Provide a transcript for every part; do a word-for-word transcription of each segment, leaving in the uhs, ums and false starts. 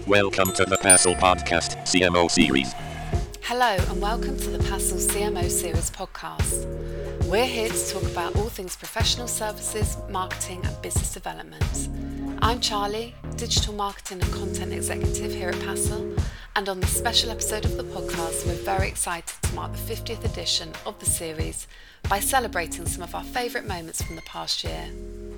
Welcome to the Passel Podcast C M O series. Hello and welcome to the Passel C M O series podcast. We're here to talk about all things professional services, marketing and business development. I'm Charlie, Digital Marketing and Content Executive here at Passel, and on this special episode of the podcast we're very excited to mark the fiftieth edition of the series by celebrating some of our favourite moments from the past year.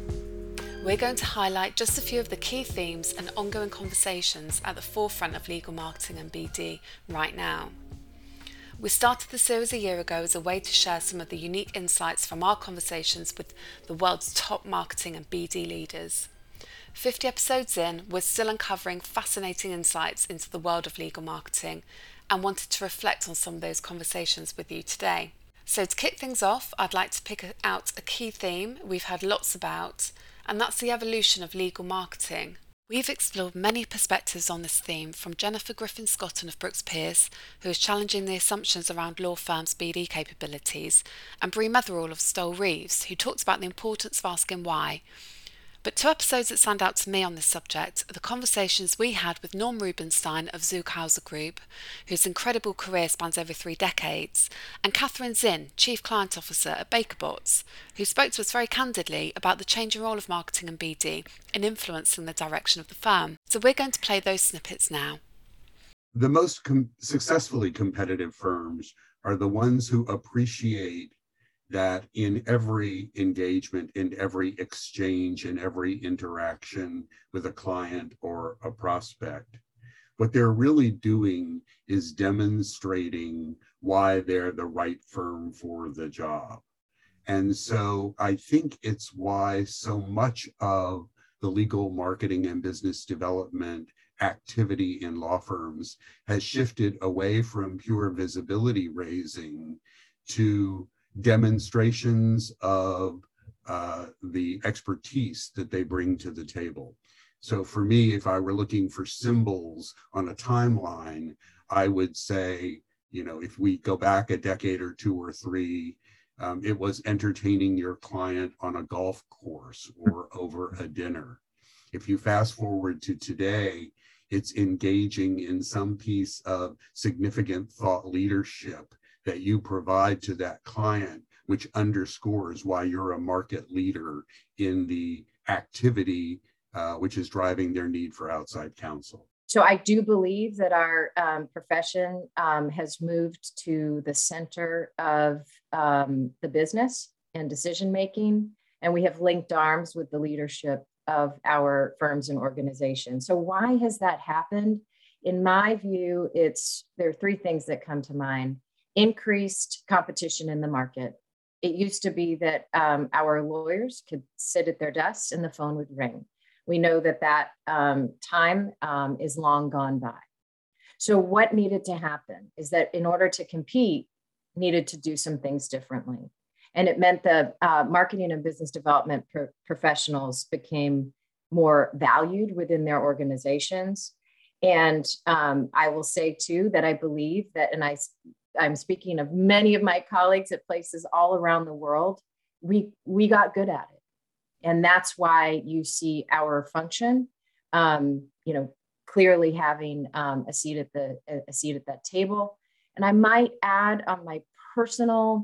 We're going to highlight just a few of the key themes and ongoing conversations at the forefront of legal marketing and B D right now. We started the series a year ago as a way to share some of the unique insights from our conversations with the world's top marketing and B D leaders. fifty episodes in, we're still uncovering fascinating insights into the world of legal marketing and wanted to reflect on some of those conversations with you today. So to kick things off, I'd like to pick out a key theme we've heard lots about, and that's the evolution of legal marketing. We've explored many perspectives on this theme, from Jennifer Griffin-Scotton of Brooks Pierce, who is challenging the assumptions around law firms' B D capabilities, and Bree Metherall of Stoll Reeves, who talked about the importance of asking why. But two episodes that stand out to me on this subject are the conversations we had with Norm Rubinstein of Zughauser Group, whose incredible career spans over three decades, and Catherine Zinn, Chief Client Officer at BakerBots, who spoke to us very candidly about the changing role of marketing and B D in influencing the direction of the firm. So we're going to play those snippets now. The most com- successfully competitive firms are the ones who appreciate that in every engagement, in every exchange, in every interaction with a client or a prospect, what they're really doing is demonstrating why they're the right firm for the job. And so I think it's why so much of the legal marketing and business development activity in law firms has shifted away from pure visibility raising to demonstrations of uh, the expertise that they bring to the table. So for me, if I were looking for symbols on a timeline, I would say, you know, if we go back a decade or two or three, um, it was entertaining your client on a golf course or over a dinner. If you fast forward to today, it's engaging in some piece of significant thought leadership that you provide to that client, which underscores why you're a market leader in the activity uh, which is driving their need for outside counsel. So I do believe that our um, profession um, has moved to the center of um, the business and decision-making, and we have linked arms with the leadership of our firms and organizations. So why has that happened? In my view, it's there are three things that come to mind. Increased competition in the market. It used to be that um, our lawyers could sit at their desks and the phone would ring. We know that that um, time um, is long gone by. So what needed to happen is that in order to compete, needed to do some things differently. And it meant that uh, marketing and business development pro- professionals became more valued within their organizations. And um, I will say too, that I believe that, and I I'm speaking of many of my colleagues at places all around the world, we we got good at it. And that's why you see our function, um, you know, clearly having um, a seat at the a seat at that table. And I might add on my personal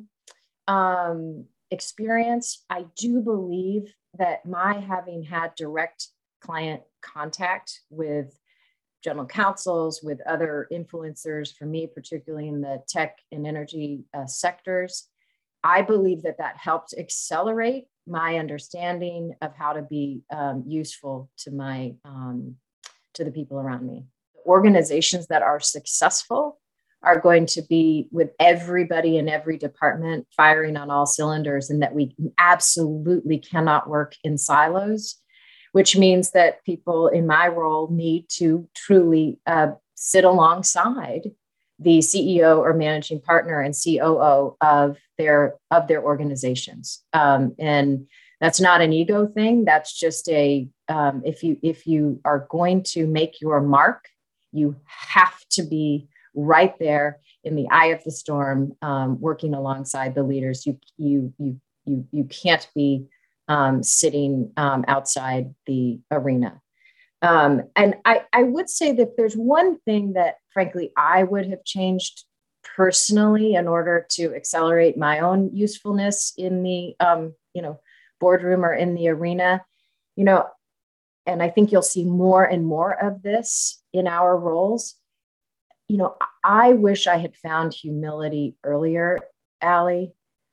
um, experience, I do believe that my having had direct client contact with general counsels, with other influencers, for me, particularly in the tech and energy uh, sectors, I believe that that helped accelerate my understanding of how to be um, useful to my um, to the people around me. Organizations that are successful are going to be with everybody in every department firing on all cylinders, and that we absolutely cannot work in silos, which means that people in my role need to truly uh, sit alongside the C E O or managing partner and C O O of their of their organizations. Um, and that's not an ego thing. That's just a, um, if you if you are going to make your mark, you have to be right there in the eye of the storm, um, working alongside the leaders. You you you you you can't be um, sitting um, outside the arena. Um, and I, I would say that if there's one thing that, frankly, I would have changed personally in order to accelerate my own usefulness in the, um, you know, boardroom or in the arena, you know, and I think you'll see more and more of this in our roles. You know, I wish I had found humility earlier, Allie.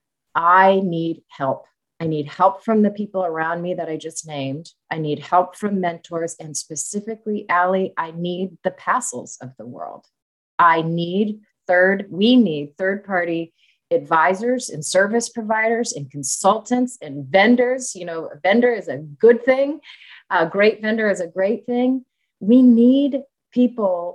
I need help. I need help from the people around me that I just named. I need help from mentors. And specifically, Allie, I need the Passels of the world. I need third, we need third-party advisors and service providers and consultants and vendors. You know, a vendor is a good thing. A great vendor is a great thing. We need people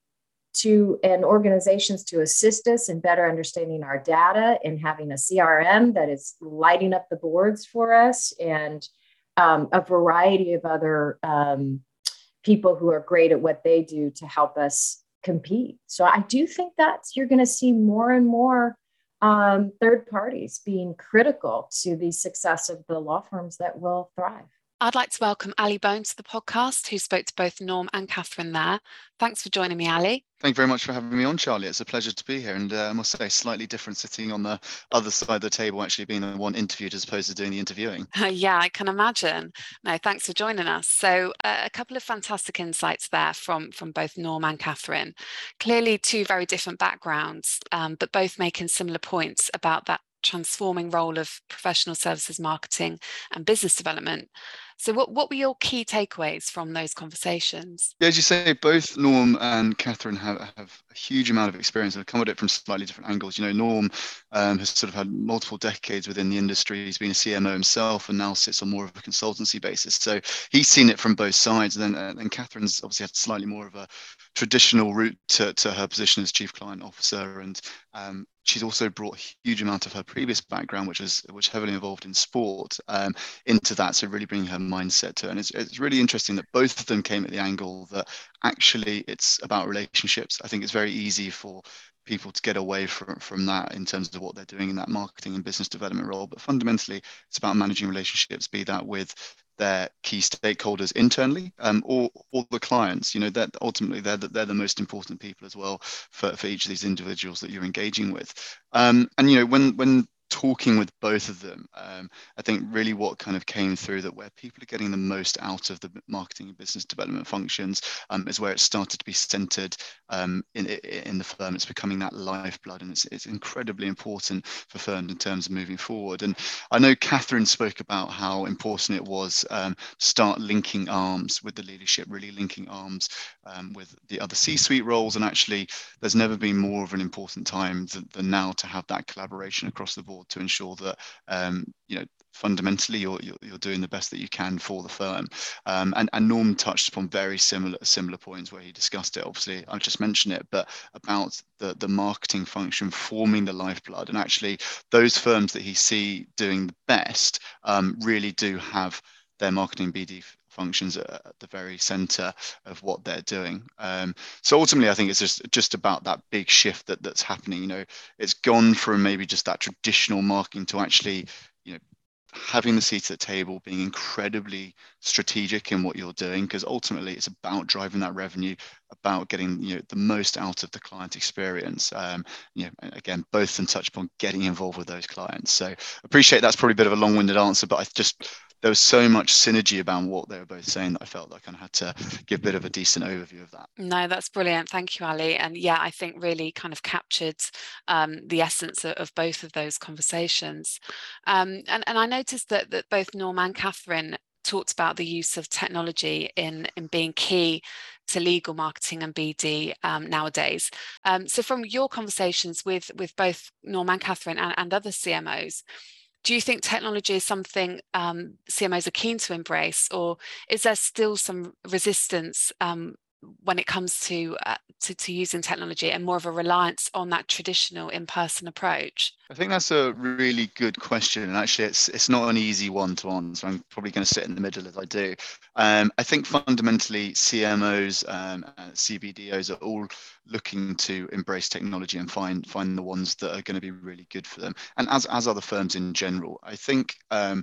to and organizations to assist us in better understanding our data and having a C R M that is lighting up the boards for us, and um, a variety of other um, people who are great at what they do to help us compete. So I do think that you're going to see more and more um, third parties being critical to the success of the law firms that will thrive. I'd like to welcome Ali Bone to the podcast, who spoke to both Norm and Catherine there. Thanks for joining me, Ali. Thank you very much for having me on, Charlie. It's a pleasure to be here. And uh, I must say, slightly different sitting on the other side of the table, actually being the one interviewed as opposed to doing the interviewing. Uh, yeah, I can imagine. No, thanks for joining us. So uh, a couple of fantastic insights there from, from both Norm and Catherine. Clearly two very different backgrounds, um, but both making similar points about that transforming role of professional services marketing and business development. So what, what were your key takeaways from those conversations? Yeah, as you say, both Norm and Catherine have, have a huge amount of experience and have come at it from slightly different angles. You know, Norm um, has sort of had multiple decades within the industry. He's been a C M O himself and now sits on more of a consultancy basis. So he's seen it from both sides. And then uh, and Catherine's obviously had slightly more of a traditional route to, to her position as Chief Client Officer. And um, she's also brought a huge amount of her previous background, which is which heavily involved in sport, um, into that. So really bringing her mindset to it. And it's, it's really interesting that both of them came at the angle that actually it's about relationships. I think it's very easy for people to get away from, from that in terms of what they're doing in that marketing and business development role. But fundamentally, it's about managing relationships, be that with their key stakeholders internally, um, or or the clients. You know, that ultimately they're the, they're the most important people as well for, for each of these individuals that you're engaging with. Um, and you know, when when talking with both of them, um, I think really what kind of came through that where people are getting the most out of the marketing and business development functions um, is where it started to be centered um, in in the firm. It's becoming that lifeblood, and it's it's incredibly important for firms in terms of moving forward. And I know Catherine spoke about how important it was um, to start linking arms with the leadership, really linking arms um, with the other C-suite roles. And actually, there's never been more of an important time than, than now to have that collaboration across the board to ensure that um, you know fundamentally you're, you're you're doing the best that you can for the firm. Um, and, and Norm touched upon very similar similar points where he discussed it. Obviously, I just mentioned it, but about the the marketing function forming the lifeblood, and actually those firms that he see doing the best um, really do have their marketing B D functions at the very center of what they're doing. Um, so ultimately, I think it's just just about that big shift that that's happening. You know, it's gone from maybe just that traditional marketing to actually, you know, having the seat at the table, being incredibly strategic in what you're doing, because ultimately it's about driving that revenue, about getting you know the most out of the client experience. Um, you know, again, both of them touch upon getting involved with those clients. So appreciate that's probably a bit of a long-winded answer, but I just there was so much synergy about what they were both saying that I felt that I kind of had to give a bit of a decent overview of that. No, that's brilliant. Thank you, Ali. And yeah, I think really kind of captured um, the essence of, of both of those conversations. Um, and, and I noticed that, that both Norm and Catherine talked about the use of technology in, in being key to legal marketing and B D um, nowadays. Um, so from your conversations with, with both Norm and Catherine and, and other C M Os, do you think technology is something um, C M Os are keen to embrace, or is there still some resistance um, when it comes to, uh, to to using technology and more of a reliance on that traditional in-person approach? I think that's a really good question, and actually it's it's not an easy one to answer. I'm probably going to sit in the middle as I do. Um, I think fundamentally C M Os um, and C B D Os are all looking to embrace technology and find find the ones that are going to be really good for them, and as as other firms in general. I think um,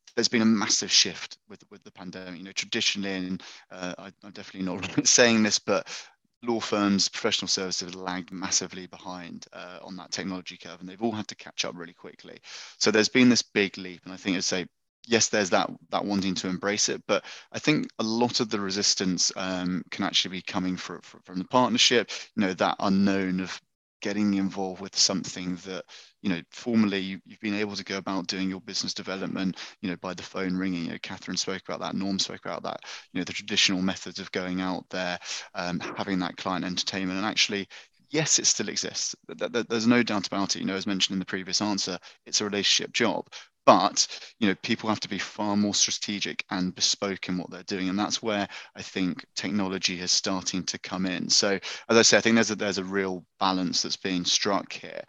there's been a massive shift with with the pandemic. You know, traditionally, and uh, I, I'm definitely not saying this, but law firms, professional services have lagged massively behind uh, on that technology curve, and they've all had to catch up really quickly. So there's been this big leap, and I think I'd say, yes, there's that that wanting to embrace it, but I think a lot of the resistance um, can actually be coming for, for, from the partnership. You know, that unknown of getting involved with something that, you know, formerly you, you've been able to go about doing your business development, you know, by the phone ringing. You know, Catherine spoke about that, Norm spoke about that, you know, the traditional methods of going out there, um, having that client entertainment. And actually, yes, it still exists. There's no doubt about it. You know, as mentioned in the previous answer, it's a relationship job. But, you know, people have to be far more strategic and bespoke in what they're doing. And that's where I think technology is starting to come in. So, as I say, I think there's a, there's a real balance that's being struck here.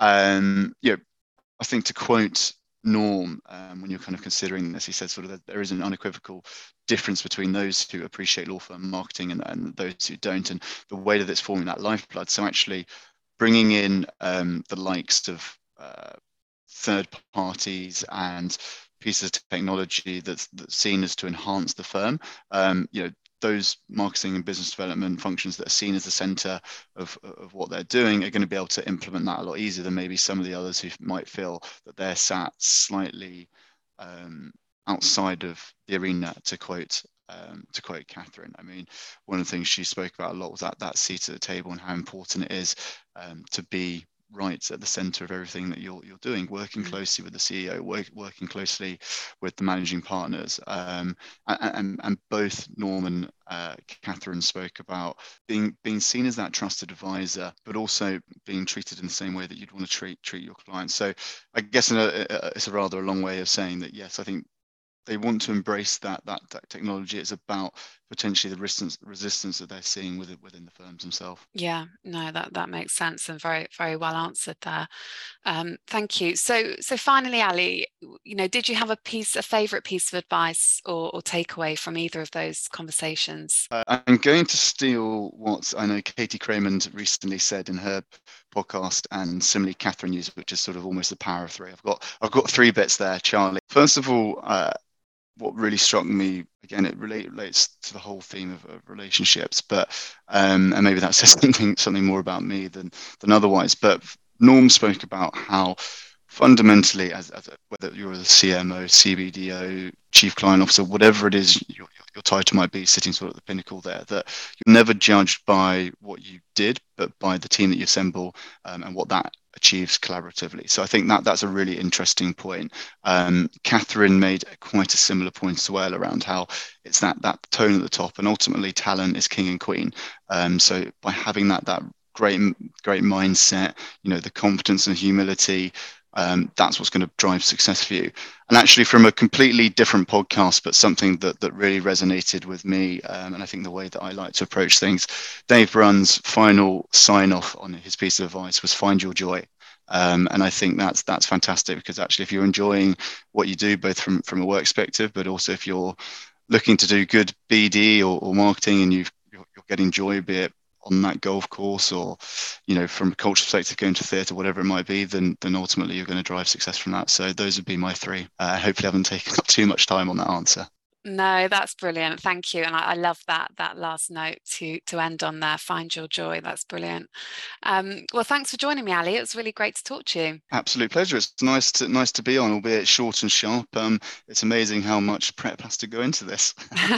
Um, you know, I think to quote Norm, um, when you're kind of considering this, he said sort of that there is an unequivocal difference between those who appreciate law firm marketing and, and those who don't, and the way that it's forming that lifeblood. So actually bringing in um, the likes of uh, third parties and pieces of technology that's, that's seen as to enhance the firm, um, you know, those marketing and business development functions that are seen as the center of, of what they're doing are going to be able to implement that a lot easier than maybe some of the others who might feel that they're sat slightly um, outside of the arena, to quote um, to quote Catherine. I mean, one of the things she spoke about a lot was that that seat at the table and how important it is um, to be right at the center of everything that you're you're doing, working Mm. closely with the C E O, work, working closely with the managing partners, um, and, and and both Norm and uh, Catherine spoke about being being seen as that trusted advisor, but also being treated in the same way that you'd want to treat treat your clients. So I guess in a, it's a rather a long way of saying that yes, I think they want to embrace that that, that technology. It's about potentially the resistance resistance that they're seeing with it within the firms themselves. Yeah, no, that that makes sense and very very well answered there. Um, thank you. So so finally, Ali, you know, did you have a piece, a favourite piece of advice or, or takeaway from either of those conversations? Uh, I'm going to steal what I know Katie Craymond recently said in her podcast, and similarly Catherine used, which is sort of almost the power of three. I've got I've got three bits there, Charlie. First of all, uh, what really struck me, again, it relate, relates to the whole theme of, of relationships, but um, and maybe that says something something more about me than than otherwise. But Norm spoke about how fundamentally, as, as a, whether you're a C M O, C B D O, Chief Client Officer, whatever it is your, your title might be, sitting sort of at the pinnacle there, that you're never judged by what you did, but by the team that you assemble um, and what that achieves collaboratively. So I think that that's a really interesting point. Um, Catherine made quite a similar point as well around how it's that that tone at the top, and ultimately talent is king and queen. Um, so by having that that great great mindset, you know, the competence and humility, um, that's what's going to drive success for you. And actually, from a completely different podcast, but something that that really resonated with me, um, and I think the way that I like to approach things, Dave Brunn's final sign off on his piece of advice was find your joy. Um, and I think that's that's fantastic, because actually, if you're enjoying what you do, both from from a work perspective, but also if you're looking to do good B D or, or marketing, and you've, you're, you're getting joy, be it on that golf course or, you know, from a culture perspective, going to theatre, whatever it might be, then then ultimately you're going to drive success from that. So those would be my three. Uh, hopefully I haven't taken up too much time on that answer. No, that's brilliant. Thank you. And I, I love that that last note to to end on there. Find your joy. That's brilliant. Um, well, thanks for joining me, Ali. It was really great to talk to you. Absolute pleasure. It's nice to nice to be on, albeit short and sharp. Um, it's amazing how much prep has to go into this.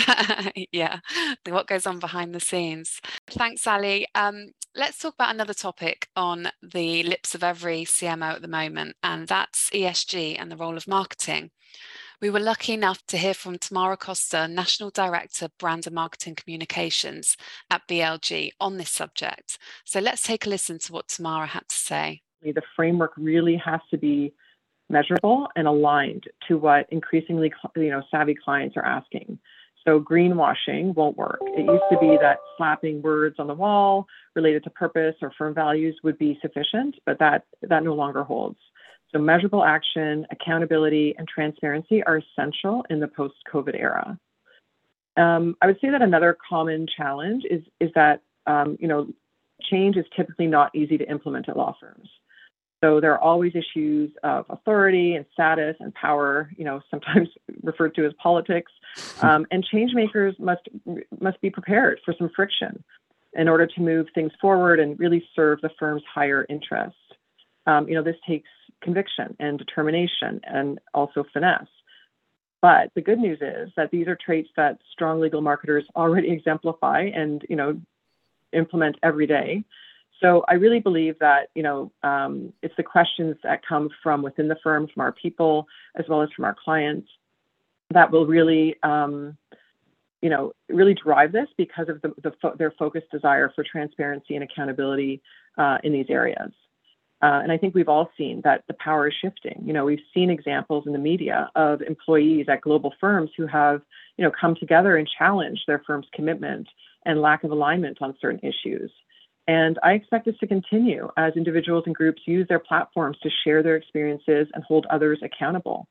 Yeah, what goes on behind the scenes. Thanks, Ali. Um, let's talk about another topic on the lips of every C M O at the moment, and that's E S G and the role of marketing. We were lucky enough to hear from Tamara Costa, National Director, Brand and Marketing Communications at B L G, on this subject. So let's take a listen to what Tamara had to say. The framework really has to be measurable and aligned to what increasingly, you know, savvy clients are asking. So greenwashing won't work. It used to be that slapping words on the wall related to purpose or firm values would be sufficient, but that, that no longer holds. So measurable action, accountability, and transparency are essential in the post-COVID era. Um, I would say that another common challenge is, is that, um, you know, change is typically not easy to implement at law firms. So there are always issues of authority and status and power, you know, sometimes referred to as politics. Um, and change makers must must be prepared for some friction in order to move things forward and really serve the firm's higher interests. Um, you know, this takes conviction and determination and also finesse. But the good news is that these are traits that strong legal marketers already exemplify and, you know, implement every day. So I really believe that, you know, um, it's the questions that come from within the firm, from our people, as well as from our clients, that will really, um, you know, really drive this because of the, the fo- their focused desire for transparency and accountability uh, in these areas. Uh, and I think we've all seen that the power is shifting. You know, we've seen examples in the media of employees at global firms who have, you know, come together and challenged their firm's commitment and lack of alignment on certain issues. And I expect this to continue as individuals and groups use their platforms to share their experiences and hold others accountable.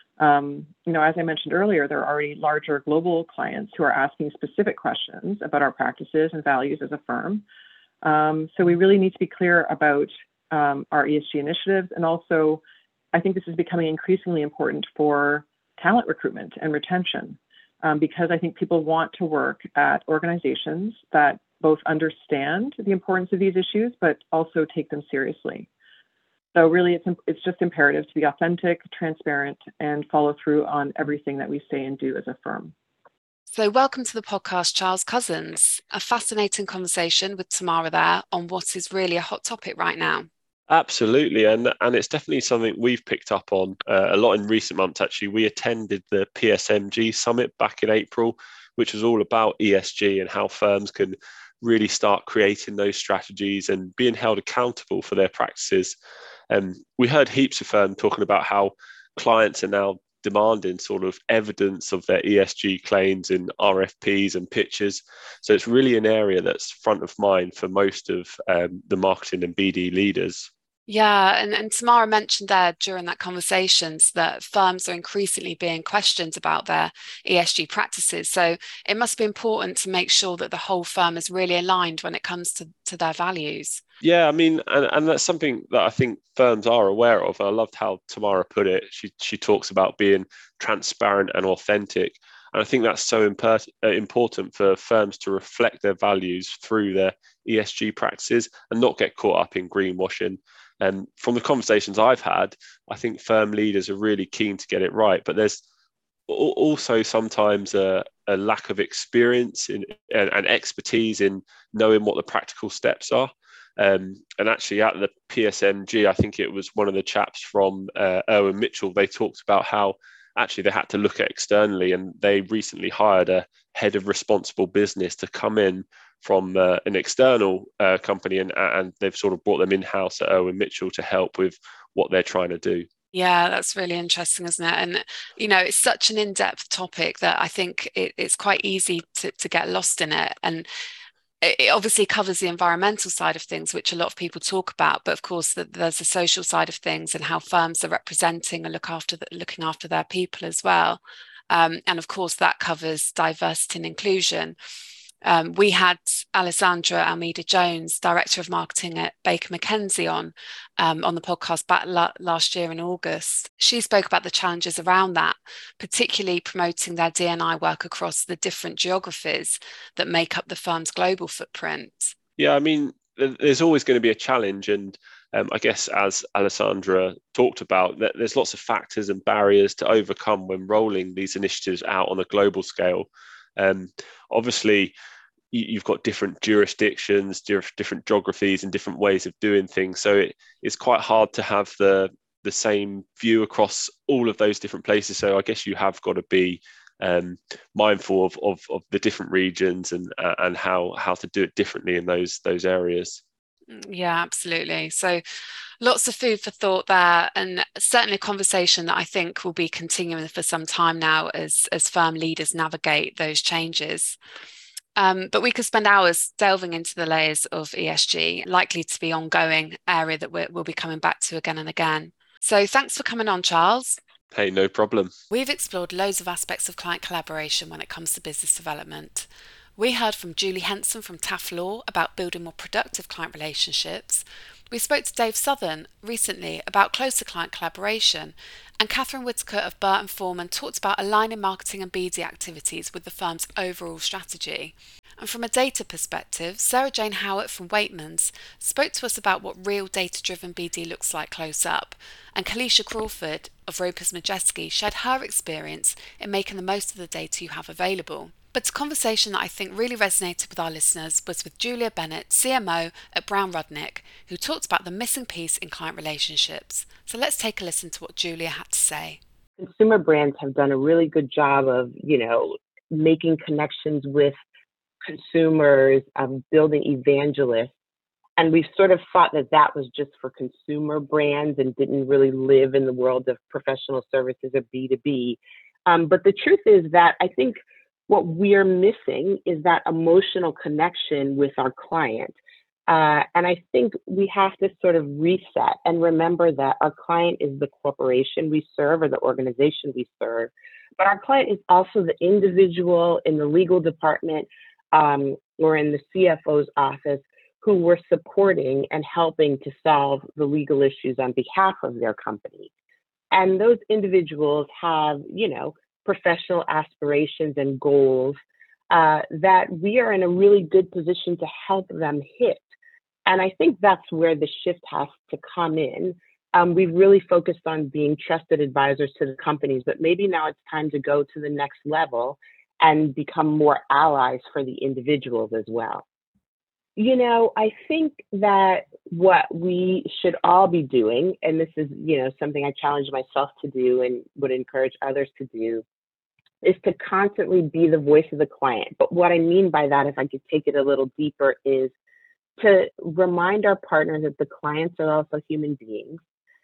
Um, you know, as I mentioned earlier, there are already larger global clients who are asking specific questions about our practices and values as a firm. Um, so we really need to be clear about um, our E S G initiatives. And also, I think this is becoming increasingly important for talent recruitment and retention, um, because I think people want to work at organizations that both understand the importance of these issues, but also take them seriously. So really, it's it's just imperative to be authentic, transparent, and follow through on everything that we say and do as a firm. So welcome to the podcast, Charles Cousins. A fascinating conversation with Tamara there on what is really a hot topic right now. Absolutely, and and it's definitely something we've picked up on uh, a lot in recent months. Actually, we attended the P S M G summit back in April, which was all about E S G and how firms can really start creating those strategies and being held accountable for their practices. And um, we heard heaps of firms talking about how clients are now demanding sort of evidence of their E S G claims in R F Ps and pitches. So it's really an area that's front of mind for most of um, the marketing and B D leaders. Yeah, and, and Tamara mentioned there during that conversations that firms are increasingly being questioned about their E S G practices. So it must be important to make sure that the whole firm is really aligned when it comes to, to their values. Yeah, I mean, and, and that's something that I think firms are aware of. I loved how Tamara put it. She she talks about being transparent and authentic. And I think that's so imper- important for firms to reflect their values through their E S G practices and not get caught up in greenwashing. And from the conversations I've had, I think firm leaders are really keen to get it right. But there's also sometimes a, a lack of experience in, and, and expertise in knowing what the practical steps are. Um, and actually at the P S M G, I think it was one of the chaps from uh, Irwin Mitchell, they talked about how actually they had to look at externally, and they recently hired a head of responsible business to come in from uh, an external uh, company, and, and they've sort of brought them in-house at Irwin Mitchell to help with what they're trying to do. Yeah, that's really interesting, isn't it? And, you know, it's such an in-depth topic that I think it, it's quite easy to, to get lost in it. And it obviously covers the environmental side of things, which a lot of people talk about, but of course the, there's the social side of things and how firms are representing and look after the, looking after their people as well. Um, and of course that covers diversity and inclusion. Um, we had Alessandra Almeida-Jones, Director of Marketing at Baker McKenzie on, um, on the podcast back la- last year in August. She spoke about the challenges around that, particularly promoting their D and I work across the different geographies that make up the firm's global footprint. Yeah, I mean, there's always going to be a challenge. And um, I guess as Alessandra talked about, that there's lots of factors and barriers to overcome when rolling these initiatives out on a global scale. Um, obviously, you've got different jurisdictions, different geographies and different ways of doing things. So it, it's quite hard to have the the same view across all of those different places. So I guess you have got to be um, mindful of, of of the different regions and uh, and how how to do it differently in those those areas. Yeah, absolutely. So lots of food for thought there, and certainly a conversation that I think will be continuing for some time now as, as firm leaders navigate those changes. Um, but we could spend hours delving into the layers of E S G, likely to be ongoing area that we're, we'll be coming back to again and again. So thanks for coming on, Charles. Hey, no problem. We've explored loads of aspects of client collaboration when it comes to business development. We heard from Julie Henson from Taft Law about building more productive client relationships. We spoke to Dave Southern recently about closer client collaboration, and Catherine Whitaker of Burton Forman talked about aligning marketing and B D activities with the firm's overall strategy. And from a data perspective, Sarah Jane Howard from Waitmans spoke to us about what real data-driven B D looks like close up, and Kalisha Crawford of Ropers Majeski shared her experience in making the most of the data you have available. But a conversation that I think really resonated with our listeners was with Julia Bennett, C M O at Brown Rudnick, who talked about the missing piece in client relationships. So let's take a listen to what Julia had to say. Consumer brands have done a really good job of, you know, making connections with consumers, of building evangelists. And we've sort of thought that that was just for consumer brands and didn't really live in the world of professional services or B two B. Um, but the truth is that I think what we're missing is that emotional connection with our client. Uh, and I think we have to sort of reset and remember that our client is the corporation we serve or the organization we serve, but our client is also the individual in the legal department um, or in the C F O's office who we're supporting and helping to solve the legal issues on behalf of their company. And those individuals have, you know, professional aspirations and goals uh, that we are in a really good position to help them hit. And I think that's where the shift has to come in. Um, we've really focused on being trusted advisors to the companies, but maybe now it's time to go to the next level and become more allies for the individuals as well. You know, I think that what we should all be doing, and this is, you know, something I challenge myself to do and would encourage others to do, is to constantly be the voice of the client. But what I mean by that, if I could take it a little deeper, is to remind our partners that the clients are also human beings,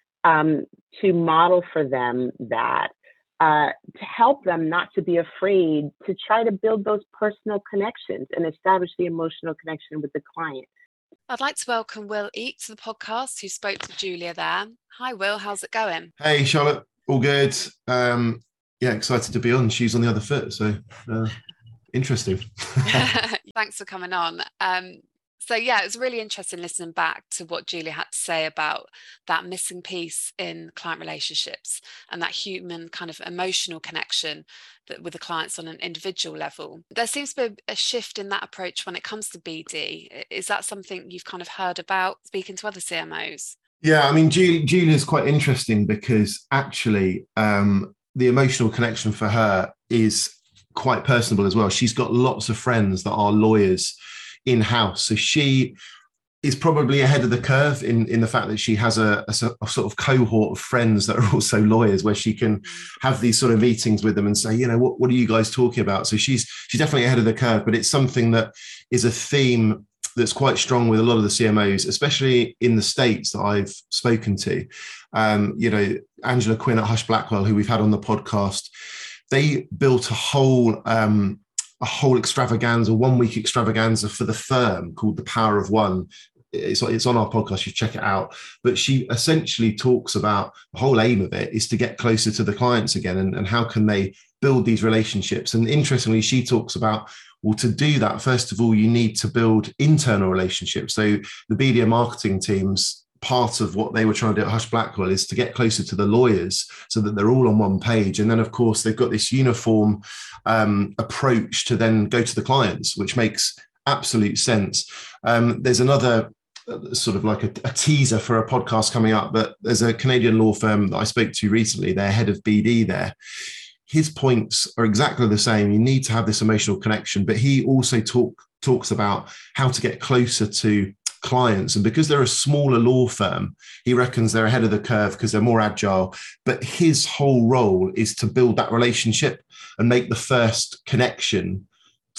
um, to model for them that, uh, to help them not to be afraid to try to build those personal connections and establish the emotional connection with the client. I'd like to welcome Will Eek to the podcast, who spoke to Julia there. Hi, Will. How's it going? Hey, Charlotte. All good. Um, yeah, excited to be on. She's on the other foot, so uh, interesting. Thanks for coming on. Um, so yeah, it was really interesting listening back to what Julia had to say about that missing piece in client relationships and that human kind of emotional connection that with the clients on an individual level. There seems to be a shift in that approach when it comes to B D. Is that something you've kind of heard about speaking to other C M Os? Yeah, I mean, Julia's quite interesting because actually um, the emotional connection for her is quite personable as well. She's got lots of friends that are lawyers in-house. So she is probably ahead of the curve in, in the fact that she has a, a, a sort of cohort of friends that are also lawyers where she can have these sort of meetings with them and say, you know, what, what are you guys talking about? So she's she's definitely ahead of the curve, but it's something that is a theme that's quite strong with a lot of the C M Os, especially in the States that I've spoken to. Um, you know, Angela Quinn at Hush Blackwell, who we've had on the podcast, they built a whole um, a whole extravaganza, one week extravaganza for the firm called The Power of One. It's, it's on our podcast, you should check it out. But she essentially talks about the whole aim of it is to get closer to the clients again and, and how can they build these relationships. And interestingly, she talks about, well, to do that, first of all, you need to build internal relationships. So the B D M marketing teams, part of what they were trying to do at Hush Blackwell is to get closer to the lawyers so that they're all on one page. And then, of course, they've got this uniform um, approach to then go to the clients, which makes absolute sense. Um, there's another uh, sort of like a, a teaser for a podcast coming up, but there's a Canadian law firm that I spoke to recently, their head of B D there. His points are exactly the same. You need to have this emotional connection, but he also talk, talks about how to get closer to clients. And because they're a smaller law firm, he reckons they're ahead of the curve because they're more agile. But his whole role is to build that relationship and make the first connection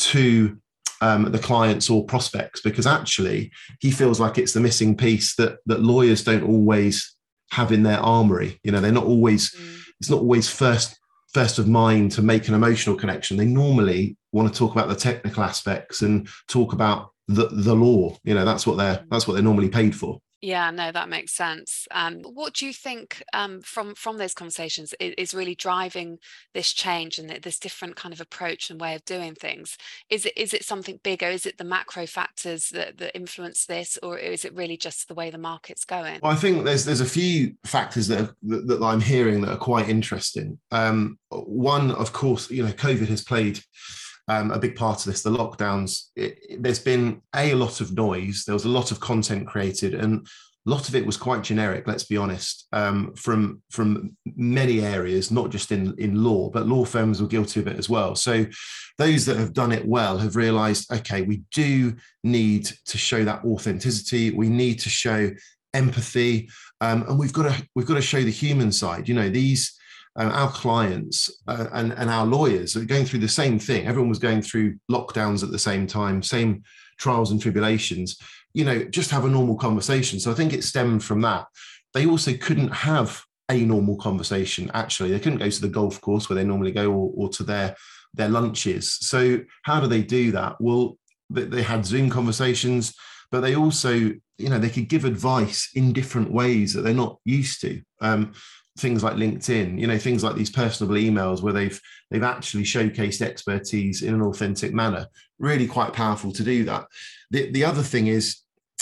to um, the clients or prospects, because actually he feels like it's the missing piece that that lawyers don't always have in their armory. You know, they're not always, mm. it's not always first first of mind to make an emotional connection. They normally want to talk about the technical aspects and talk about the the law. You know, that's what they're that's what they're normally paid for. Yeah, no, that makes sense. Um, what do you think um, from from those conversations is, is really driving this change and th- this different kind of approach and way of doing things? Is it is it something bigger? Is it the macro factors that, that influence this, or is it really just the way the market's going? Well, I think there's there's a few factors that, are, that that I'm hearing that are quite interesting. Um, one, of course, you know, COVID has played um, a big part of this. The lockdowns. It, it, there's been a, a lot of noise. There was a lot of content created, and a lot of it was quite generic. Let's be honest. Um, from from many areas, not just in in law, but law firms were guilty of it as well. So those that have done it well have realised, okay, we do need to show that authenticity. We need to show empathy, um, and we've got to we've got to show the human side. You know, these uh, our clients uh, and and our lawyers are going through the same thing. Everyone was going through lockdowns at the same time, same trials and tribulations. You know, just have a normal conversation. So I think it stemmed from that. They also couldn't have a normal conversation. Actually, they couldn't go to the golf course where they normally go, or, or to their their lunches. So how do they do that? Well, they, they had Zoom conversations, but they also, you know, they could give advice in different ways that they're not used to. Um, things like LinkedIn, you know, things like these personable emails where they've they've actually showcased expertise in an authentic manner. Really quite powerful to do that. The the other thing is,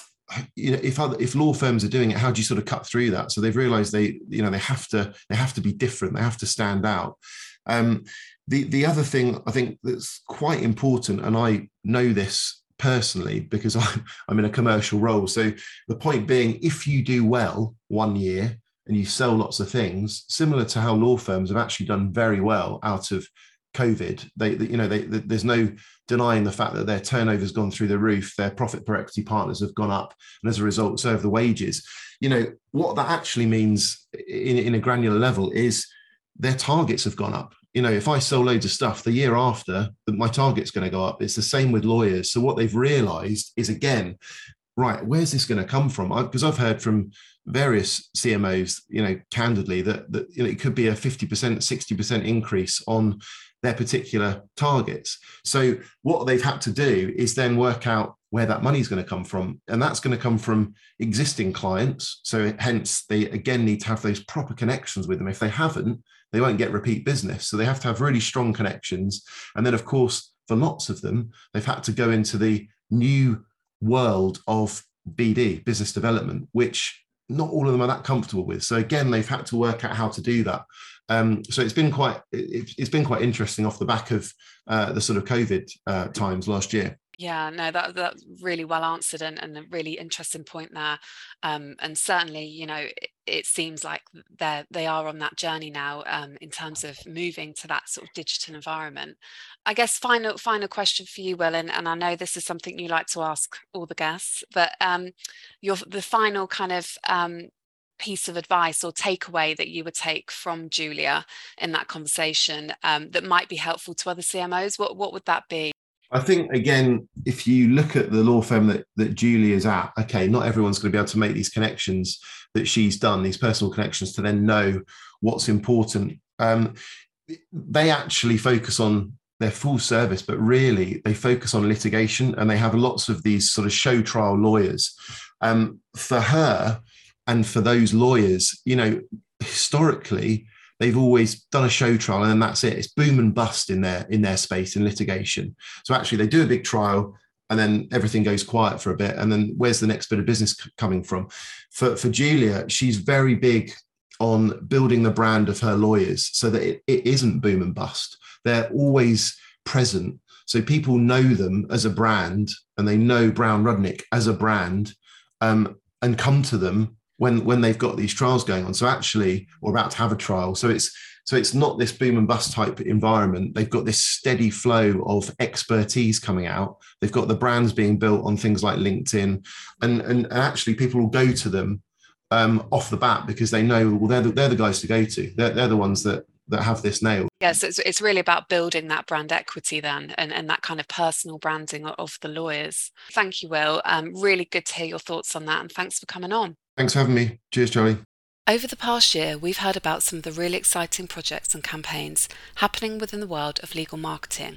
you know, if other if law firms are doing it, how do you sort of cut through that? So they've realised they, you know, they have to they have to be different. They have to stand out. Um, the the other thing I think that's quite important, and I know this personally because I'm, I'm in a commercial role. So the point being, if you do well one year and you sell lots of things, similar to how law firms have actually done very well out of COVID, they, they you know, they, they, there's no denying the fact that their turnover's gone through the roof, their profit per equity partners have gone up, and as a result, so have the wages. You know, what that actually means in, in a granular level is their targets have gone up. You know, if I sell loads of stuff, the year after, my target's going to go up. It's the same with lawyers. So what they've realized is, again, right, where's this going to come from? Because I've heard from various C M Os, you know, candidly, that, that you know, it could be a fifty percent, sixty percent increase on their particular targets. So what they've had to do is then work out where that money is going to come from. And that's going to come from existing clients. So hence, they again need to have those proper connections with them. If they haven't, they won't get repeat business. So they have to have really strong connections. And then, of course, for lots of them, they've had to go into the new world of B D, business development, which not all of them are that comfortable with. So again, they've had to work out how to do that. Um, so it's been quite it, it's been quite interesting off the back of uh, the sort of COVID uh, times last year. Yeah, no, that that's really well answered, and, and a really interesting point there. Um, and certainly, you know, it, it seems like they're they are on that journey now um, in terms of moving to that sort of digital environment. I guess final final question for you, Will, and, and I know this is something you like to ask all the guests, but um, your the final kind of um, piece of advice or takeaway that you would take from Julia in that conversation um, that might be helpful to other C M Os, what what would that be? I think, again, if you look at the law firm that, that Julie is at, okay, not everyone's going to be able to make these connections that she's done, these personal connections, to then know what's important. Um, they actually focus on their full service, but really they focus on litigation, and they have lots of these sort of show trial lawyers. Um, for her and for those lawyers, you know, historically, they've always done a show trial and then that's it. It's boom and bust in their in their space in litigation. So actually they do a big trial and then everything goes quiet for a bit. And then where's the next bit of business coming from? For, for Julia, she's very big on building the brand of her lawyers so that it, it isn't boom and bust. They're always present. So people know them as a brand, and they know Brown Rudnick as a brand, um, and come to them when when they've got these trials going on. So actually, we're about to have a trial. So it's so it's not this boom and bust type environment. They've got this steady flow of expertise coming out. They've got the brands being built on things like LinkedIn, and and, and actually people will go to them um, off the bat because they know, well, they're the, they're the guys to go to. They're, they're the ones that that have this nailed. Yes, it's, it's really about building that brand equity then, and, and that kind of personal branding of the lawyers. Thank you, Will. Um, really good to hear your thoughts on that, and thanks for coming on. Thanks for having me. Cheers, Charlie. Over the past year, we've heard about some of the really exciting projects and campaigns happening within the world of legal marketing,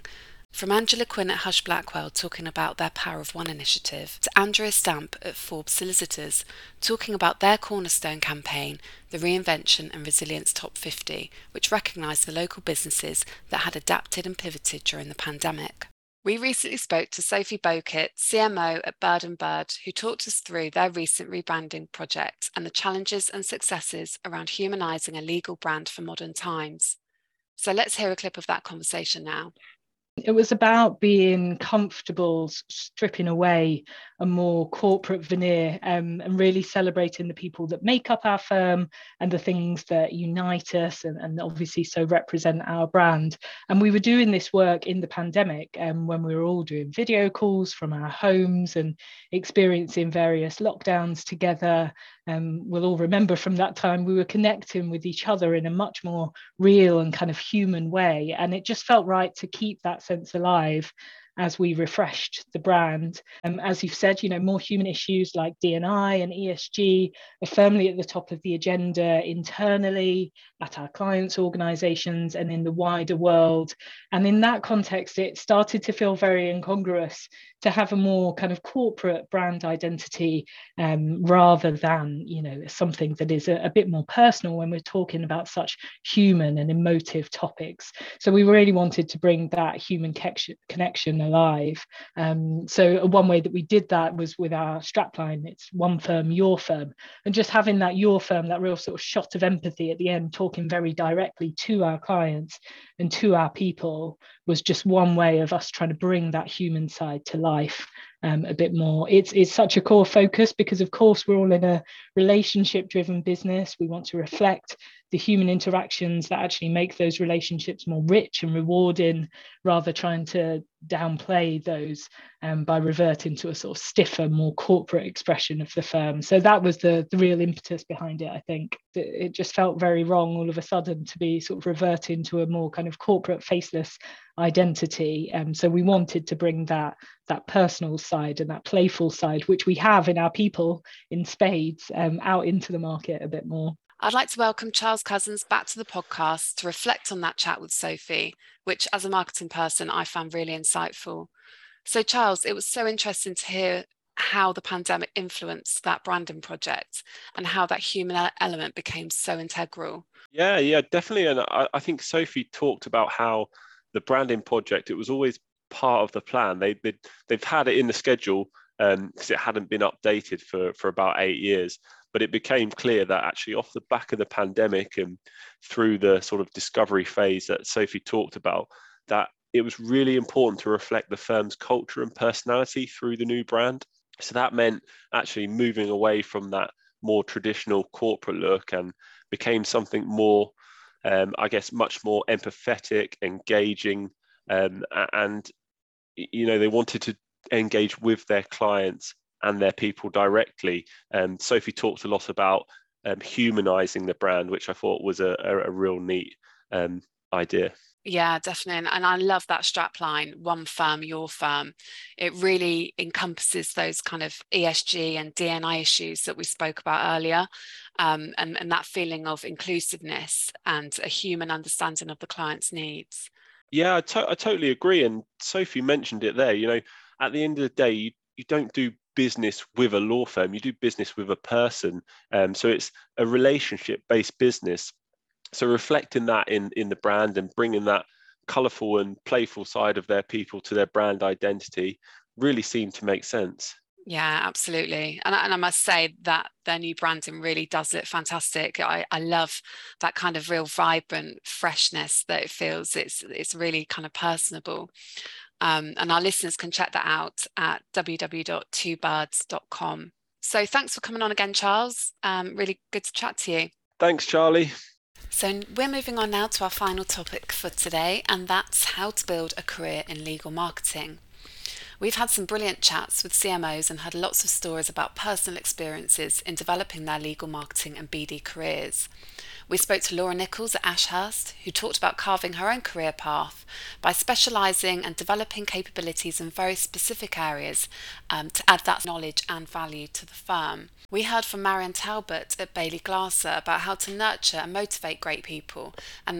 From Angela Quinn at Hush Blackwell talking about their Power of One initiative, to Andrea Stamp at Forbes Solicitors talking about their cornerstone campaign, the Reinvention and Resilience Top fifty, which recognised the local businesses that had adapted and pivoted during the pandemic. We recently spoke to Sophie Bokit, C M O at Bird and Bird, who talked us through their recent rebranding project and the challenges and successes around humanising a legal brand for modern times. So let's hear a clip of that conversation now. It was about being comfortable stripping away a more corporate veneer um, and really celebrating the people that make up our firm and the things that unite us and, and obviously so represent our brand. And we were doing this work in the pandemic um, when we were all doing video calls from our homes and experiencing various lockdowns together. Um, we'll all remember from that time we were connecting with each other in a much more real and kind of human way. And it just felt right to keep that sense alive as we refreshed the brand. Um, as you've said, you know, more human issues like D and I and E S G are firmly at the top of the agenda internally, at our clients' organisations and in the wider world. And in that context, it started to feel very incongruous to have a more kind of corporate brand identity um, rather than, you know, something that is a, a bit more personal when we're talking about such human and emotive topics. So we really wanted to bring that human connection alive. Um, so one way that we did that was with our strapline. It's one firm, your firm. And just having that your firm, that real sort of shot of empathy at the end, talking very directly to our clients and to our people, was just one way of us trying to bring that human side to life um, a bit more. It's, it's such a core focus because, of course, we're all in a relationship-driven business. We want to reflect the human interactions that actually make those relationships more rich and rewarding, rather trying to downplay those um, by reverting to a sort of stiffer, more corporate expression of the firm. So that was the, the real impetus behind it, I think. It just felt very wrong all of a sudden to be sort of reverting to a more kind of corporate faceless identity. Um, so we wanted to bring that, that personal side and that playful side, which we have in our people in spades, um, out into the market a bit more. I'd like to welcome Charles Cousins back to the podcast to reflect on that chat with Sophie, which as a marketing person, I found really insightful. So Charles, it was so interesting to hear how the pandemic influenced that branding project and how that human element became so integral. Yeah, yeah, definitely. And I, I think Sophie talked about how the branding project, it was always part of the plan. They, they, they've had it in the schedule because um, it hadn't been updated for, for about eight years. But it became clear that actually off the back of the pandemic and through the sort of discovery phase that Sophie talked about, that it was really important to reflect the firm's culture and personality through the new brand. So that meant actually moving away from that more traditional corporate look and became something more, um, I guess, much more empathetic, engaging, um, and, you know, they wanted to engage with their clients and their people directly. Um, Sophie talked a lot about um, humanizing the brand, which I thought was a, a, a real neat um, idea. Yeah, definitely. And I love that strap line, one firm, your firm. It really encompasses those kind of E S G and D and I issues that we spoke about earlier, um, and, and that feeling of inclusiveness and a human understanding of the client's needs. Yeah, I, to- I totally agree. And Sophie mentioned it there. You know, at the end of the day, you, you don't do business with a law firm, you do business with a person. Um, so it's a relationship-based business. So reflecting that in, in the brand and bringing that colourful and playful side of their people to their brand identity really seemed to make sense. Yeah, absolutely. And, and I must say that their new branding really does look fantastic. I, I love that kind of real vibrant freshness that it feels. It's, it's really kind of personable. Um, and our listeners can check that out at w w w dot two birds dot com. So thanks for coming on again, Charles. Um, really good to chat to you. Thanks, Charlie. So we're moving on now to our final topic for today, and that's how to build a career in legal marketing. We've had some brilliant chats with C M Os and had lots of stories about personal experiences in developing their legal marketing and B D careers. We spoke to Laura Nichols at Ashurst, who talked about carving her own career path by specialising and developing capabilities in very specific areas um, to add that knowledge and value to the firm. We heard from Marion Talbot at Bailey Glasser about how to nurture and motivate great people, and that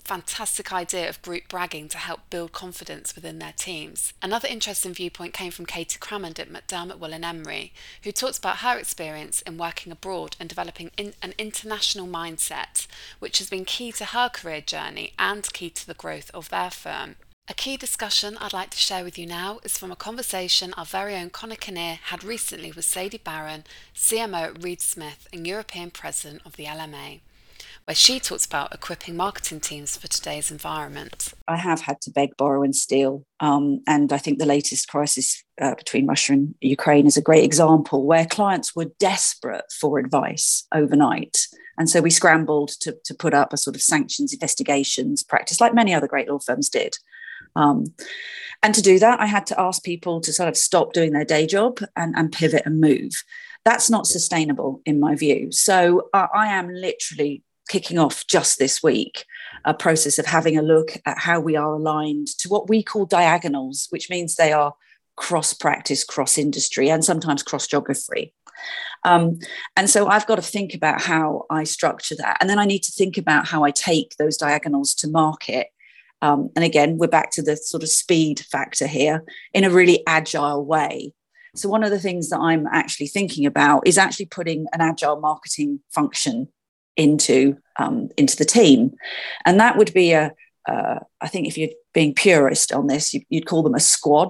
fantastic idea of group bragging to help build confidence within their teams. Another interesting viewpoint came from Katie Crammond at McDermott Will and Emery, who talked about her experience in working abroad and developing in an international mindset, which has been key to her career journey and key to the growth of their firm. A key discussion I'd like to share with you now is from a conversation our very own Conor Kinnear had recently with Sadie Barron, C M O at Reed Smith and European President of the L M A, where she talks about equipping marketing teams for today's environment. I have had to beg, borrow and steal. Um, and I think the latest crisis uh, between Russia and Ukraine is a great example where clients were desperate for advice overnight. And so we scrambled to, to put up a sort of sanctions investigations practice like many other great law firms did. Um, and to do that, I had to ask people to sort of stop doing their day job and, and pivot and move. That's not sustainable in my view. So uh, I am literally kicking off just this week a process of having a look at how we are aligned to what we call diagonals, which means they are cross-practice, cross-industry, and sometimes cross-geography. Um, and so I've got to think about how I structure that. And then I need to think about how I take those diagonals to market. Um, and again, we're back to the sort of speed factor here in a really agile way. So one of the things that I'm actually thinking about is actually putting an agile marketing function into um, into the team. And that would be a, uh, I think if you're being purist on this, you, you'd call them a squad.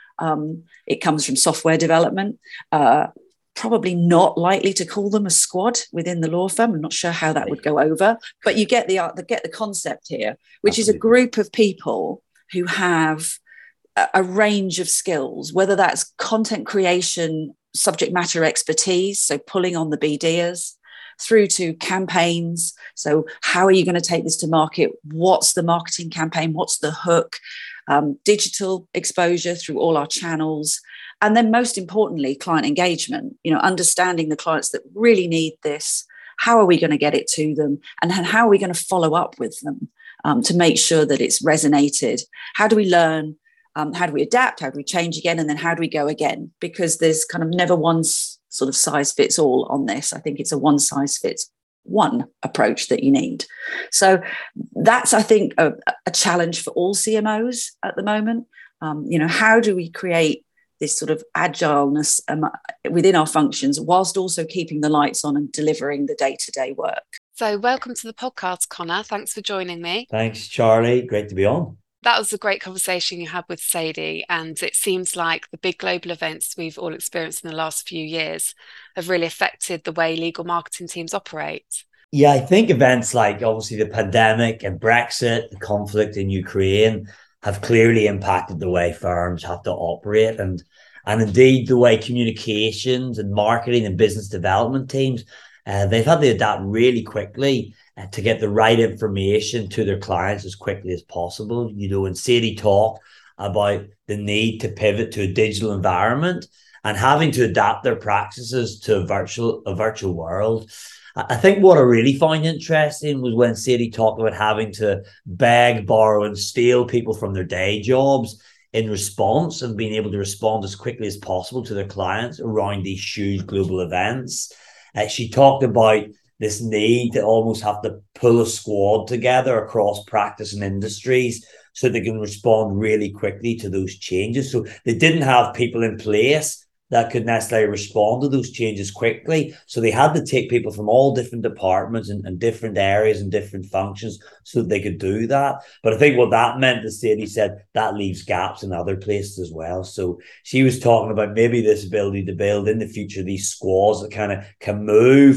Um, it comes from software development. Uh, probably not likely to call them a squad within the law firm. I'm not sure how that would go over, but you get the, uh, the get the concept here, which Absolutely. Is a group of people who have a, a range of skills, whether that's content creation, subject matter expertise, so pulling on the B Ders, through to campaigns. So how are you going to take this to market? What's the marketing campaign? What's the hook? Um, digital exposure through all our channels. And then most importantly, client engagement, you know, understanding the clients that really need this. How are we going to get it to them? And how are we going to follow up with them um, to make sure that it's resonated? How do we learn? Um, how do we adapt? How do we change again? And then how do we go again? Because there's kind of never one sort of size fits all on this. I think it's a one size fits one approach that you need. So that's, I think, a, a challenge for all C M Os at the moment. Um, you know, how do we create this sort of agileness um, within our functions whilst also keeping the lights on and delivering the day-to-day work? So welcome to the podcast, Conor. Thanks for joining me. Thanks, Charlie. Great to be on. That was a great conversation you had with Sadie, and it seems like the big global events we've all experienced in the last few years have really affected the way legal marketing teams operate. Yeah, I think events like obviously the pandemic and Brexit, the conflict in Ukraine have clearly impacted the way firms have to operate, and and indeed the way communications and marketing and business development teams, uh, they've had to adapt really quickly uh, to get the right information to their clients as quickly as possible. You know, and Sadie talked about the need to pivot to a digital environment and having to adapt their practices to a virtual a virtual world. I think what I really find interesting was when Sadie talked about having to beg, borrow, and steal people from their day jobs in response and being able to respond as quickly as possible to their clients around these huge global events. Uh, she talked about this need to almost have to pull a squad together across practice and industries so they can respond really quickly to those changes. So they didn't have people in place that could necessarily respond to those changes quickly. So they had to take people from all different departments and, and different areas and different functions so that they could do that. But I think what that meant, as Sadie said, that leaves gaps in other places as well. So she was talking about maybe this ability to build in the future these squads that kind of can move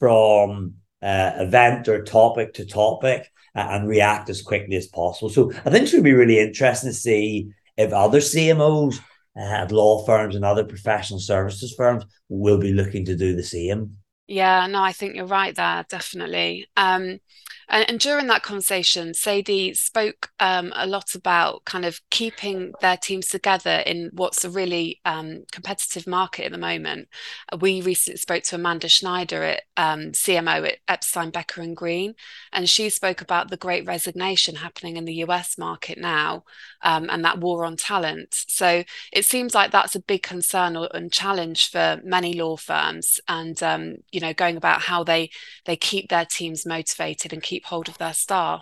from uh, event or topic to topic uh, and react as quickly as possible. So I think it's going to be really interesting to see if other C M Os at law firms and other professional services firms will be looking to do the same. Yeah, no, I think you're right there, definitely. Um, and, and during that conversation, Sadie spoke um, a lot about kind of keeping their teams together in what's a really um, competitive market at the moment. We recently spoke to Amanda Schneider at um, C M O at Epstein, Becker and Green, and she spoke about the great resignation happening in the U S market now um, and that war on talent. So it seems like that's a big concern or, and challenge for many law firms, and um, you know, going about how they they keep their teams motivated and keep hold of their staff.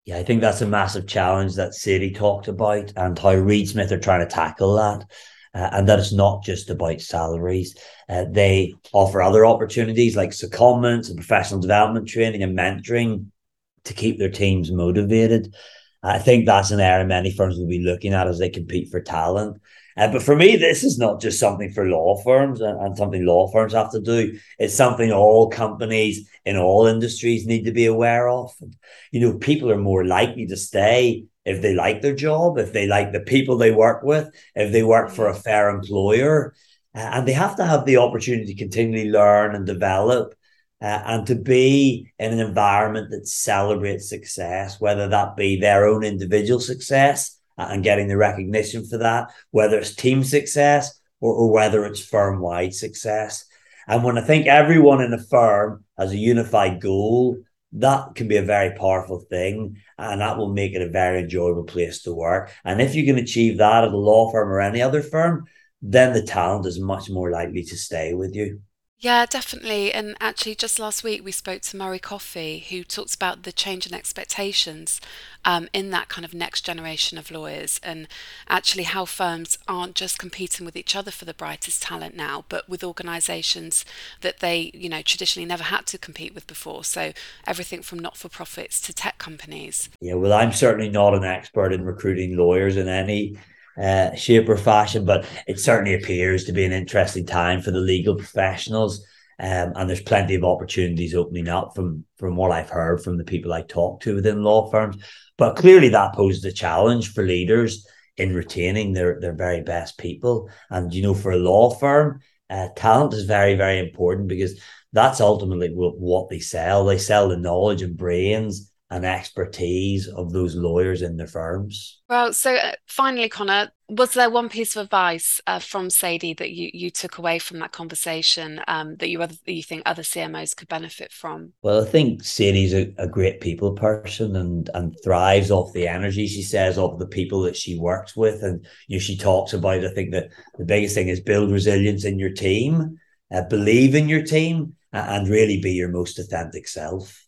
Yeah, I think that's a massive challenge that Sadie talked about, and how Reed Smith are trying to tackle that. Uh, and that it's not just about salaries. Uh, they offer other opportunities like secondments and professional development training and mentoring to keep their teams motivated. I think that's an area many firms will be looking at as they compete for talent. Uh, but for me, this is not just something for law firms and, and something law firms have to do. It's something all companies in all industries need to be aware of. And, you know, people are more likely to stay if they like their job, if they like the people they work with, if they work for a fair employer. Uh, and they have to have the opportunity to continually learn and develop. Uh, and to be in an environment that celebrates success, whether that be their own individual success and getting the recognition for that, whether it's team success or, or whether it's firm-wide success. And when I think everyone in a firm has a unified goal, that can be a very powerful thing, and that will make it a very enjoyable place to work. And if you can achieve that at a law firm or any other firm, then the talent is much more likely to stay with you. Yeah, definitely. And actually, just last week we spoke to Murray Coffey, who talks about the change in expectations um, in that kind of next generation of lawyers, and actually how firms aren't just competing with each other for the brightest talent now, but with organisations that they, you know, traditionally never had to compete with before. So everything from not-for-profits to tech companies. Yeah, well, I'm certainly not an expert in recruiting lawyers in any Uh, shape or fashion, but it certainly appears to be an interesting time for the legal professionals, um, and there's plenty of opportunities opening up from from what I've heard from the people I talk to within law firms. But clearly that poses a challenge for leaders in retaining their their very best people. And you know, for a law firm, uh, talent is very, very important, because that's ultimately what, what they sell. They sell the knowledge and brains and expertise of those lawyers in their firms. Well, so uh, finally, Connor, was there one piece of advice uh, from Sadie that you, you took away from that conversation um, that you other, that you think other C M Os could benefit from? Well, I think Sadie's a, a great people person and and thrives off the energy, she says, of the people that she works with. And you know, she talks about, I think that the biggest thing is build resilience in your team, uh, believe in your team, and really be your most authentic self.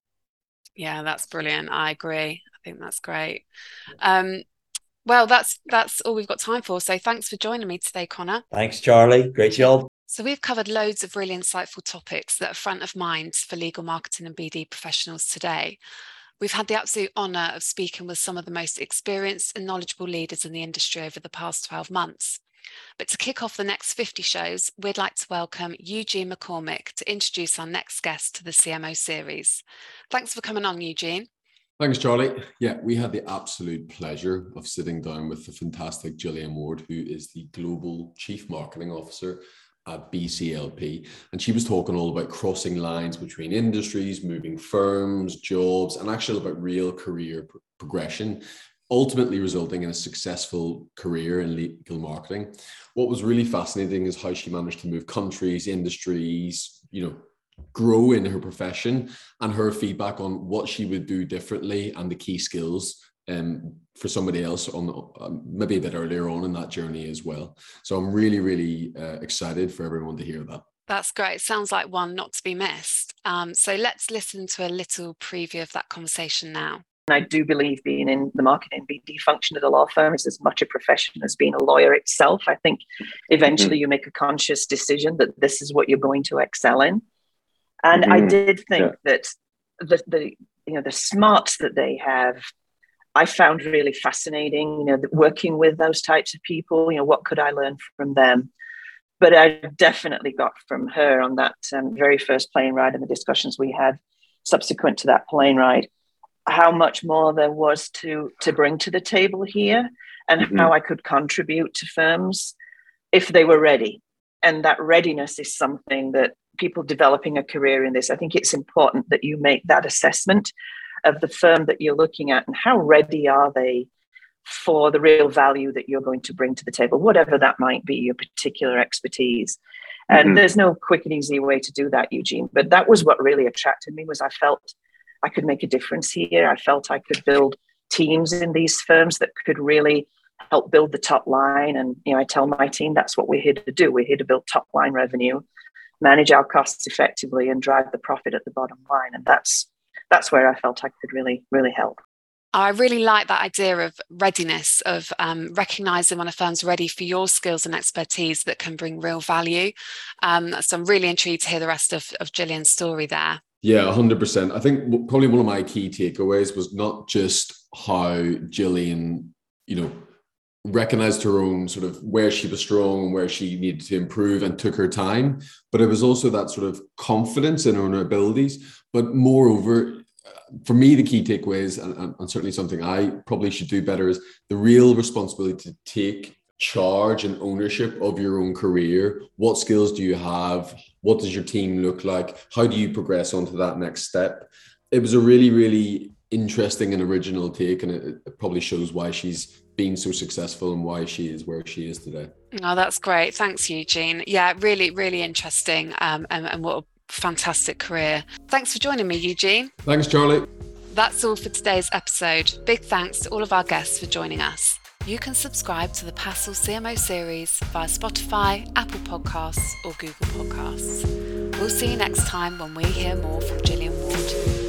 Yeah, that's brilliant. I agree. I think that's great. Um, well, that's that's all we've got time for. So thanks for joining me today, Connor. Thanks, Charlie. Great job. So we've covered loads of really insightful topics that are front of mind for legal marketing and B D professionals today. We've had the absolute honour of speaking with some of the most experienced and knowledgeable leaders in the industry over the past twelve months. But to kick off the next fifty shows, we'd like to welcome Eugene McCormick to introduce our next guest to the C M O series. Thanks for coming on, Eugene. Thanks, Charlie. Yeah, we had the absolute pleasure of sitting down with the fantastic Gillian Ward, who is the Global Chief Marketing Officer at B C L P. And she was talking all about crossing lines between industries, moving firms, jobs, and actually about real career pro- progression. Ultimately resulting in a successful career in legal marketing. What was really fascinating is how she managed to move countries, industries, you know, grow in her profession, and her feedback on what she would do differently and the key skills um, for somebody else on um, maybe a bit earlier on in that journey as well. So I'm really, really uh, excited for everyone to hear that. That's great. Sounds like one not to be missed. Um, so let's listen to a little preview of that conversation now. I do believe being in the marketing B D function at a law firm is as much a profession as being a lawyer itself. I think eventually mm-hmm. you make a conscious decision that this is what you're going to excel in. And mm-hmm. I did think yeah. that the, the, you know, the smarts that they have, I found really fascinating, you know, working with those types of people, you know, what could I learn from them? But I definitely got from her on that um, very first plane ride and the discussions we had subsequent to that plane ride, how much more there was to to bring to the table here, and mm-hmm. how I could contribute to firms if they were ready. And that readiness is something that people developing a career in this, I think it's important that you make that assessment of the firm that you're looking at and how ready are they for the real value that you're going to bring to the table, whatever that might be, your particular expertise. And mm-hmm. there's no quick and easy way to do that, Eugene. But that was what really attracted me, was I felt I could make a difference here. I felt I could build teams in these firms that could really help build the top line. And, you know, I tell my team, that's what we're here to do. We're here to build top line revenue, manage our costs effectively, and drive the profit at the bottom line. And that's that's where I felt I could really, really help. I really like that idea of readiness, of um, recognizing when a firm's ready for your skills and expertise that can bring real value. Um, so I'm really intrigued to hear the rest of, of Gillian's story there. Yeah, one hundred percent. I think probably one of my key takeaways was not just how Gillian, you know, recognized her own sort of where she was strong and where she needed to improve and took her time, but it was also that sort of confidence in her own abilities. But moreover, for me, the key takeaways, and, and certainly something I probably should do better, is the real responsibility to take charge and ownership of your own career. What skills do you have? What does your team look like? How do you progress onto that next step? It was a really, really interesting and original take, and it, it probably shows why she's been so successful and why she is where she is today. Oh, that's great. Thanks, Eugene. Yeah, really, really interesting. Um, and, and what a fantastic career. Thanks for joining me, Eugene. Thanks, Charlie. That's all for today's episode. Big thanks to all of our guests for joining us. You can subscribe to the Passel C M O series via Spotify, Apple Podcasts or Google Podcasts. We'll see you next time when we hear more from Gillian Ward.